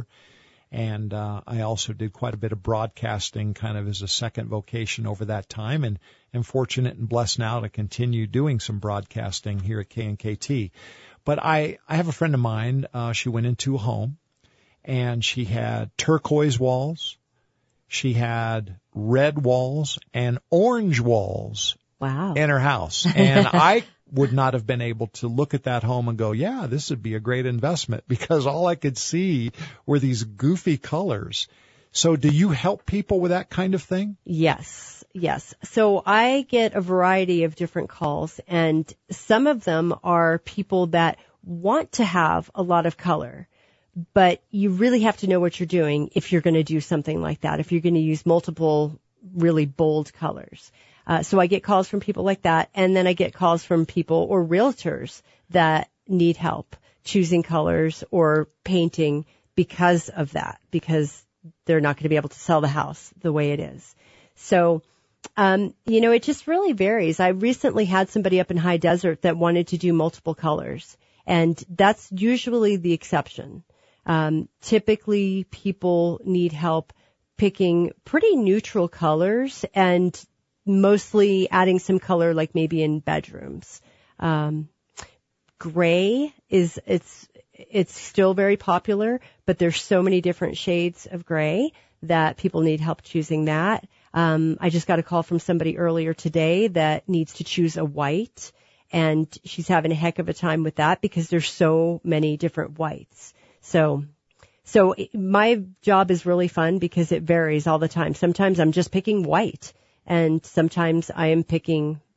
and uh, I also did quite a bit of broadcasting kind of as a second vocation over that time, and am fortunate and blessed now to continue doing some broadcasting here at K N K T. But I, I have a friend of mine, uh, she went into a home, and she had turquoise walls, she had red walls and orange walls wow. in her house. And I would not have been able to look at that home and go, yeah, this would be a great investment because all I could see were these goofy colors. So do you help people with that kind of thing? Yes, yes. So I get a variety of different calls, and some of them are people that want to have a lot of color. But you really have to know what you're doing if you're going to do something like that, if you're going to use multiple really bold colors. Uh, so I get calls from people like that, and then I get calls from people or realtors that need help choosing colors or painting because of that, because they're not going to be able to sell the house the way it is. So, um, you know, it just really varies. I recently had somebody up in High Desert that wanted to do multiple colors, and that's usually the exception. Um, typically people need help picking pretty neutral colors and mostly adding some color like maybe in bedrooms. Um, gray is, it's, it's still very popular, but there's so many different shades of gray that people need help choosing that. Um, I just got a call from somebody earlier today that needs to choose a white, and she's having a heck of a time with that because there's so many different whites. So, so my job is really fun because it varies all the time. Sometimes I'm just picking white, and sometimes I am picking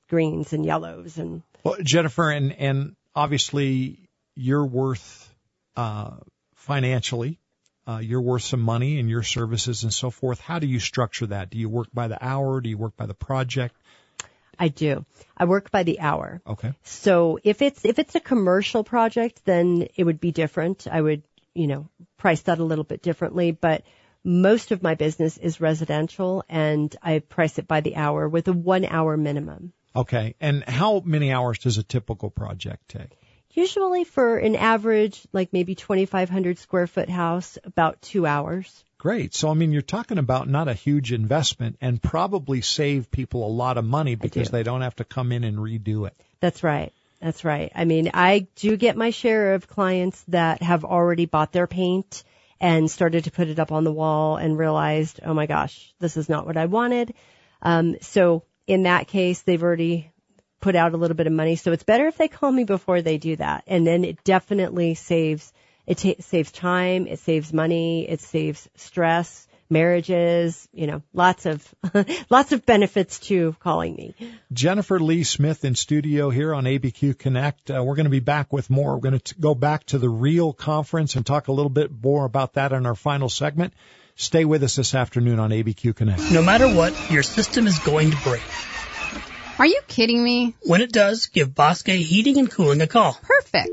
greens and yellows. And well, Jennifer, and, and obviously you're worth uh, financially. Uh, you're worth some money in your services and so forth. How do you structure that? Do you work by the hour? Do you work by the project? I do. I work by the hour. Okay. So if it's if it's a commercial project, then it would be different. I would, you know, price that a little bit differently. But most of my business is residential, and I price it by the hour with a one hour minimum. Okay. And how many hours does a typical project take? Usually for an average, like maybe twenty-five hundred square foot house, about two hours. Great. So, I mean, you're talking about not a huge investment and probably save people a lot of money because do. they don't have to come in and redo it. That's right. That's right. I mean, I do get my share of clients that have already bought their paint and started to put it up on the wall and realized, oh my gosh, this is not what I wanted. Um, so in that case, they've already put out a little bit of money. So it's better if they call me before they do that. And then it definitely saves It ta- saves time, it saves money, it saves stress, marriages, you know, lots of lots of benefits to calling me. Jennifer Lee Smith in studio here on A B Q Connect. Uh, we're going to be back with more. We're going to go back to the Real Conference and talk a little bit more about that in our final segment. Stay with us this afternoon on A B Q Connect. No matter what, your system is going to break. Are you kidding me? When it does, give Bosque Heating and Cooling a call. Perfect.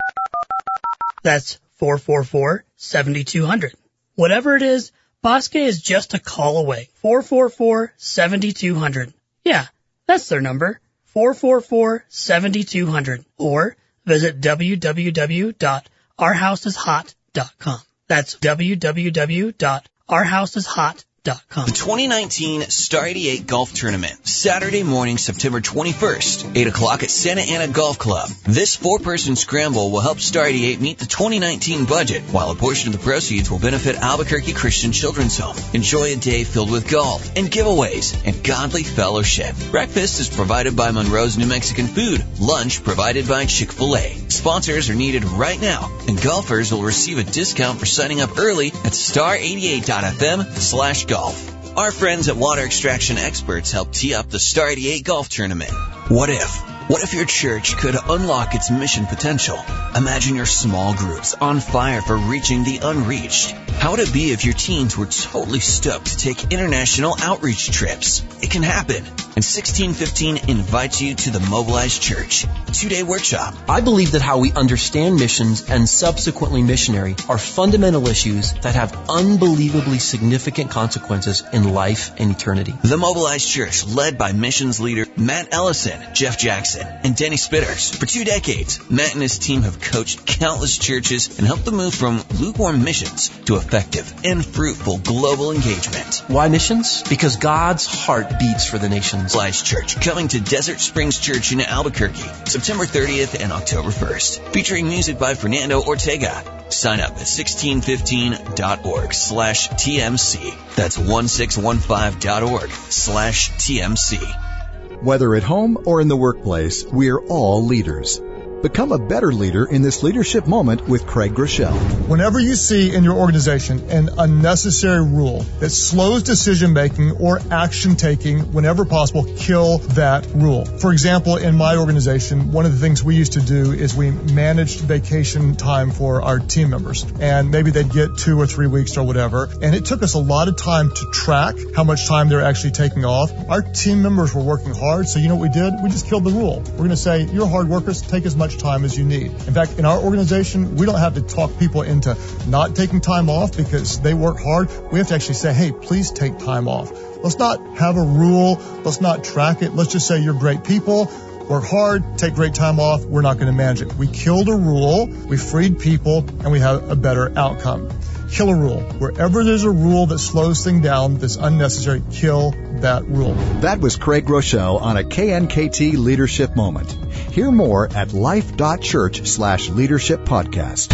That's four four four, seven two zero zero. Whatever it is, Bosque is just a call away. four four four, seven two zero zero. Yeah, that's their number. four four four, seven two zero zero. Or visit w w w dot our house is hot dot com. That's w w w dot our house is hot dot com. The twenty nineteen Star eighty-eight Golf Tournament, Saturday morning, September twenty-first, eight o'clock at Santa Ana Golf Club. This four-person scramble will help Star eighty-eight meet the twenty nineteen budget, while a portion of the proceeds will benefit Albuquerque Christian Children's Home. Enjoy a day filled with golf and giveaways and godly fellowship. Breakfast is provided by Monroe's New Mexican Food. Lunch provided by Chick-fil-A. Sponsors are needed right now, and golfers will receive a discount for signing up early at star eighty-eight dot f m slash golf. Our friends at Water Extraction Experts help tee up the Star eighty-eight Golf Tournament. What if? What if your church could unlock its mission potential? Imagine your small groups on fire for reaching the unreached. How would it be if your teens were totally stoked to take international outreach trips? It can happen. And sixteen fifteen invites you to the Mobilized Church two-day workshop. I believe that how we understand missions and subsequently missionary are fundamental issues that have unbelievably significant consequences in life and eternity. The Mobilized Church, led by missions leader Matt Ellison, Jeff Jackson, and Denny Spitters. For two decades, Matt and his team have coached countless churches and helped them move from lukewarm missions to effective and fruitful global engagement. Why missions? Because God's heart beats for the nations. Mobilized Church, coming to Desert Springs Church in Albuquerque, September thirtieth and October first. Featuring music by Fernando Ortega. Sign up at sixteen fifteen dot org slash T M C. That's sixteen fifteen dot org slash T M C. Whether at home or in the workplace, we're all leaders. Become a better leader in this leadership moment with Craig Groeschel. Whenever you see in your organization an unnecessary rule that slows decision making or action taking, whenever possible, kill that rule. For example, in my organization, one of the things we used to do is we managed vacation time for our team members. And maybe they'd get two or three weeks or whatever. And it took us a lot of time to track how much time they're actually taking off. Our team members were working hard, so you know what we did? We just killed the rule. We're going to say, you're hard workers, take as much time as you need. In fact, in our organization, we don't have to talk people into not taking time off because they work hard. We have to actually say, hey, please take time off. Let's not have a rule. Let's not track it. Let's just say you're great people. Work hard, take great time off. We're not going to manage it. We killed a rule, we freed people, and we have a better outcome. Kill a rule. Wherever there's a rule that slows things down that's unnecessary, kill that rule. That was Craig Groeschel on a K N K T Leadership Moment. Hear more at life.church slash leadership podcast.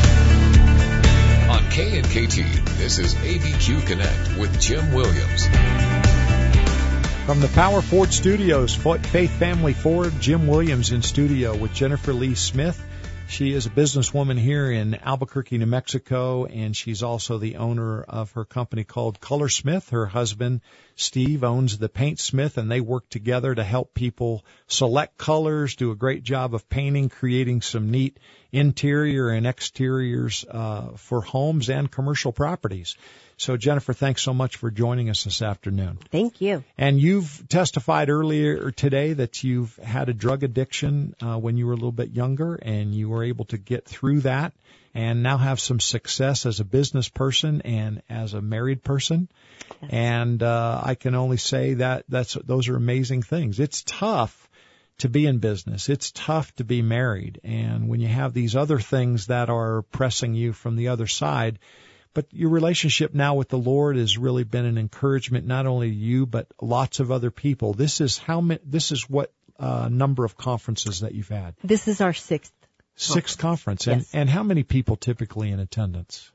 On K N K T, this is A B Q Connect with Jim Williams. From the Power Ford Studios, Faith Family Ford, Jim Williams in studio with Jennifer Lee Smith. She is a businesswoman here in Albuquerque, New Mexico, and she's also the owner of her company called Colorsmith. Her husband, Steve, owns the Paintsmith, and they work together to help people select colors, do a great job of painting, creating some neat interior and exteriors uh, for homes and commercial properties. So, Jennifer, thanks so much for joining us this afternoon. Thank you. And you've testified earlier today that you've had a drug addiction uh, when you were a little bit younger, and you were able to get through that and now have some success as a business person and as a married person. Yes. And uh, I can only say that that's those are amazing things. It's tough to be in business. It's tough to be married. And when you have these other things that are pressing you from the other side, but your relationship now with the Lord has really been an encouragement, not only to you, but lots of other people. This is how many, this is what uh, number of conferences that you've had? This is our sixth. Sixth conference. And, Yes. and how many people typically in attendance?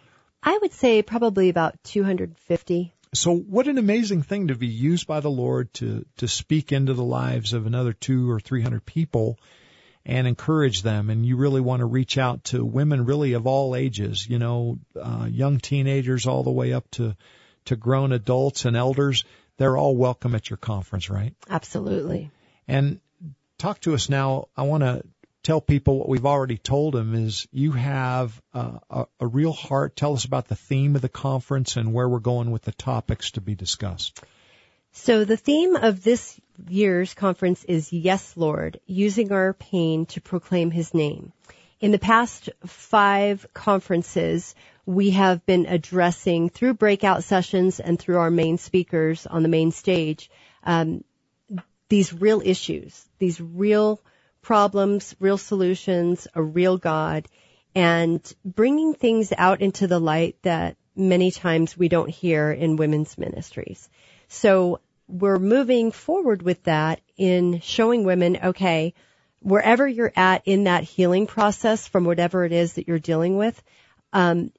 I would say probably about two hundred fifty. So what an amazing thing to be used by the Lord to, to speak into the lives of another two or three hundred people and encourage them. And you really want to reach out to women really of all ages, you know, uh, young teenagers all the way up to, to grown adults and elders. They're all welcome at your conference, right? Absolutely. And talk to us now. I want to tell people what we've already told them is you have uh, a, a real heart. Tell us about the theme of the conference and where we're going with the topics to be discussed. So the theme of this year's conference is Yes, Lord, using our pain to proclaim his name. In the past five conferences, we have been addressing through breakout sessions and through our main speakers on the main stage, um, these real issues, these real problems, real solutions, a real God, and bringing things out into the light that many times we don't hear in women's ministries. So we're moving forward with that in showing women, okay, wherever you're at in that healing process from whatever it is that you're dealing with, um,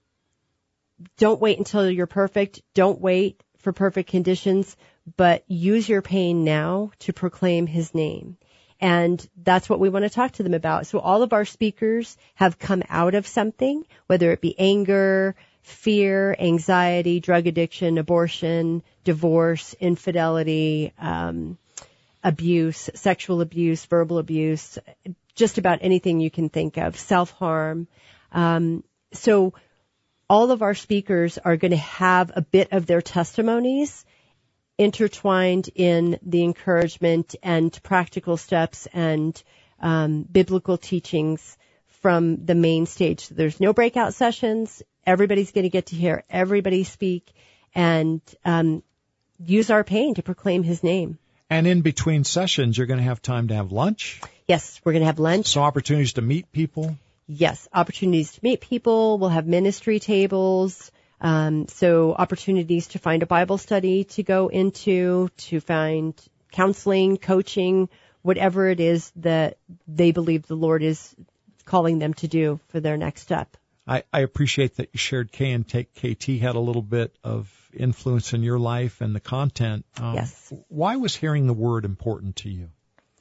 don't wait until you're perfect. Don't wait for perfect conditions, but use your pain now to proclaim his name. And that's what we want to talk to them about. So all of our speakers have come out of something, whether it be anger, fear, anxiety, drug addiction, abortion, divorce, infidelity, um, abuse, sexual abuse, verbal abuse, just about anything you can think of, self-harm. Um, so all of our speakers are going to have a bit of their testimonies intertwined in the encouragement and practical steps and um, biblical teachings from the main stage. So there's no breakout sessions. Everybody's going to get to hear everybody speak and um, use our pain to proclaim his name. And in between sessions, you're going to have time to have lunch? Yes, we're going to have lunch. Some opportunities to meet people? Yes, opportunities to meet people. We'll have ministry tables. Um, so opportunities to find a Bible study to go into, to find counseling, coaching, whatever it is that they believe the Lord is calling them to do for their next step. I, I appreciate that you shared K and K T had a little bit of influence in your life and the content. Um, yes. Why was hearing the word important to you?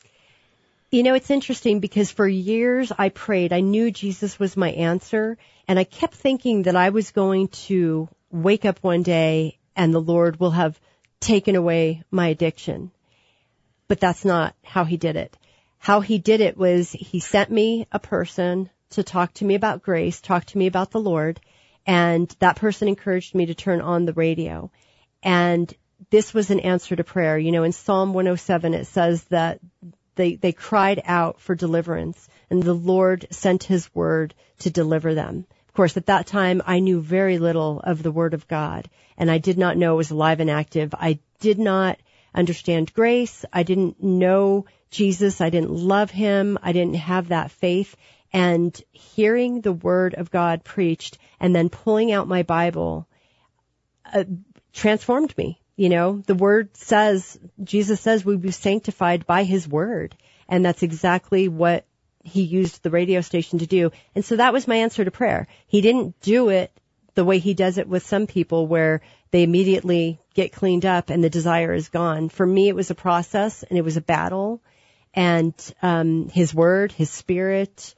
You know, it's interesting because for years I prayed. I knew Jesus was my answer, and I kept thinking that I was going to wake up one day and the Lord will have taken away my addiction. But that's not how he did it. How he did it was he sent me a person to talk to me about grace, talk to me about the Lord, and that person encouraged me to turn on the radio. And this was an answer to prayer. You know, in Psalm one oh seven it says that They, they cried out for deliverance, and the Lord sent his word to deliver them. Of course, at that time, I knew very little of the word of God, and I did not know it was alive and active. I did not understand grace. I didn't know Jesus. I didn't love him. I didn't have that faith. And hearing the word of God preached and then pulling out my Bible uh, transformed me. You know, the word says, Jesus says we be sanctified by his word. And that's exactly what he used the radio station to do. And so that was my answer to prayer. He didn't do it the way he does it with some people where they immediately get cleaned up and the desire is gone. For me, it was a process and it was a battle. And um his word, his spirit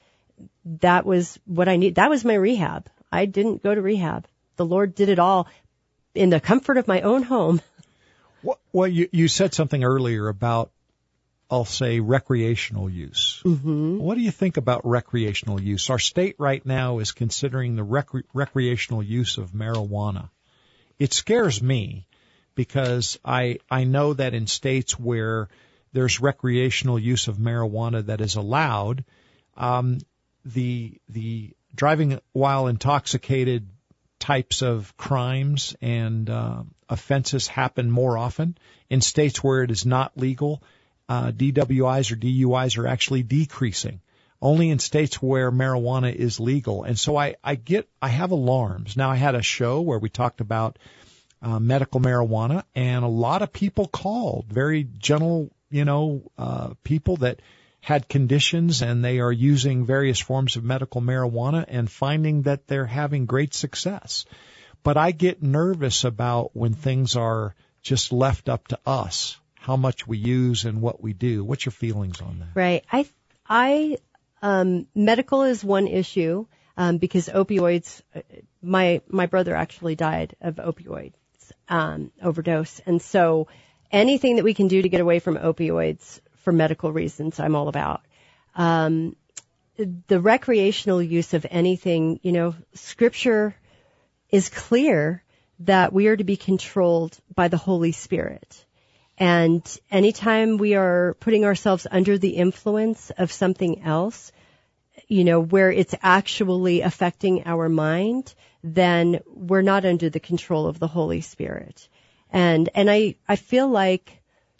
that was what I need. That was my rehab. I didn't go to rehab. The Lord did it all in the comfort of my own home. Well, you, you said something earlier about, I'll say, recreational use. Mm-hmm. What do you think about recreational use? Our state right now is considering the rec- recreational use of marijuana. It scares me because I I know that in states where there's recreational use of marijuana that is allowed, um, the the driving while intoxicated types of crimes and uh, offenses happen more often. In states where it is not legal, uh, D W Is or D U Is are actually decreasing. Only in states where marijuana is legal. And so I, I get, I have alarms. Now, I had a show where we talked about uh, medical marijuana, and a lot of people called, very gentle, you know, uh, people that had conditions, and they are using various forms of medical marijuana and finding that they're having great success. But I get nervous about when things are just left up to us, how much we use and what we do. What's your feelings on that? Right. I, I, um, medical is one issue, um, because opioids, my, my brother actually died of opioids, um, overdose. And so anything that we can do to get away from opioids for medical reasons, I'm all about. Um, the recreational use of anything, you know, Scripture is clear that we are to be controlled by the Holy Spirit. And anytime we are putting ourselves under the influence of something else, you know, where it's actually affecting our mind, then we're not under the control of the Holy Spirit. And, and I, I feel like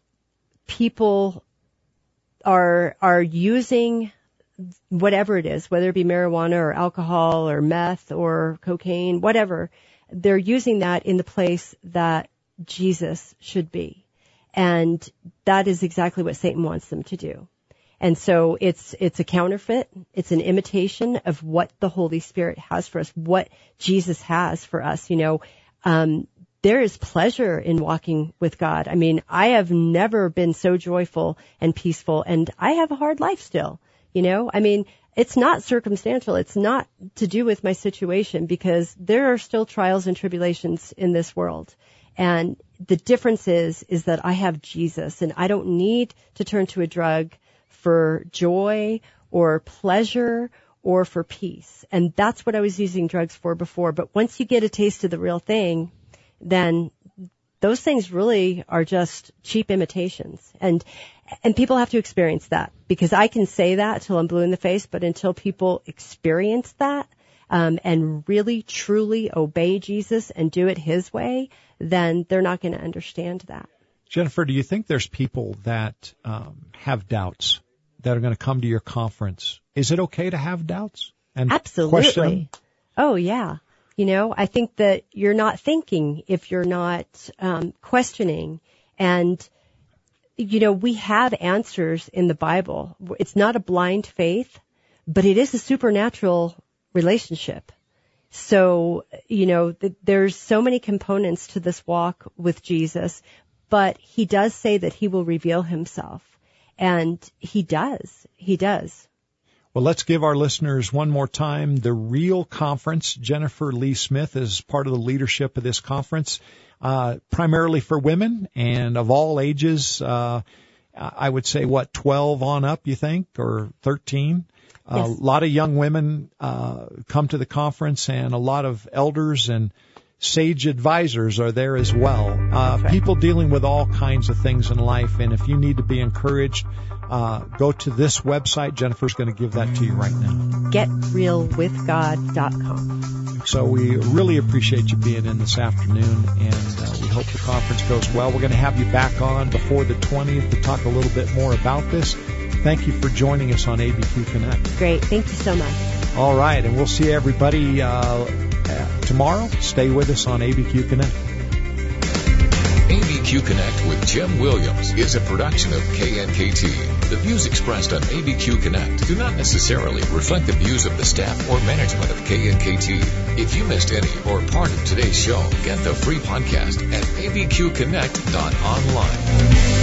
people are, are using whatever it is, whether it be marijuana or alcohol or meth or cocaine, whatever, they're using that in the place that Jesus should be. And that is exactly what Satan wants them to do. And so it's, it's a counterfeit. It's an imitation of what the Holy Spirit has for us, what Jesus has for us. You know, um, there is pleasure in walking with God. I mean, I have never been so joyful and peaceful, and I have a hard life still. You know, I mean, it's not circumstantial. It's not to do with my situation, because there are still trials and tribulations in this world. And the difference is, is that I have Jesus, and I don't need to turn to a drug for joy or pleasure or for peace. And that's what I was using drugs for before. But once you get a taste of the real thing, then those things really are just cheap imitations. And, and people have to experience that, because I can say that till I'm blue in the face, but until people experience that, um, and really truly obey Jesus and do it His way, then they're not going to understand that. Jennifer, do you think there's people that, um, have doubts that are going to come to your conference? Is it okay to have doubts and Absolutely. question them? Oh, yeah. You know, I think that you're not thinking if you're not um, questioning. And, you know, we have answers in the Bible. It's not a blind faith, but it is a supernatural relationship. So, you know, th- there's so many components to this walk with Jesus, but He does say that He will reveal Himself. And He does. He does. Well, let's give our listeners one more time the Real Conference. Jennifer Lee Smith is part of the leadership of this conference, uh, primarily for women and of all ages. Uh, I would say, what, twelve on up, you think, or thirteen? Yes. A lot of young women uh, come to the conference, and a lot of elders and sage advisors are there as well. Uh, right. People dealing with all kinds of things in life. And if you need to be encouraged, uh, go to this website. Jennifer's going to give that to you right now. get real with god dot com. So we really appreciate you being in this afternoon, and uh, we hope the conference goes well. We're going to have you back on before the twentieth to talk a little bit more about this. Thank you for joining us on A B Q Connect. Great. Thank you so much. All right. And we'll see everybody uh, tomorrow. Stay with us on A B Q Connect. A B Q Connect with Jim Williams is a production of K N K T. The views expressed on A B Q Connect do not necessarily reflect the views of the staff or management of K N K T. If you missed any or part of today's show, get the free podcast at a b q connect dot online.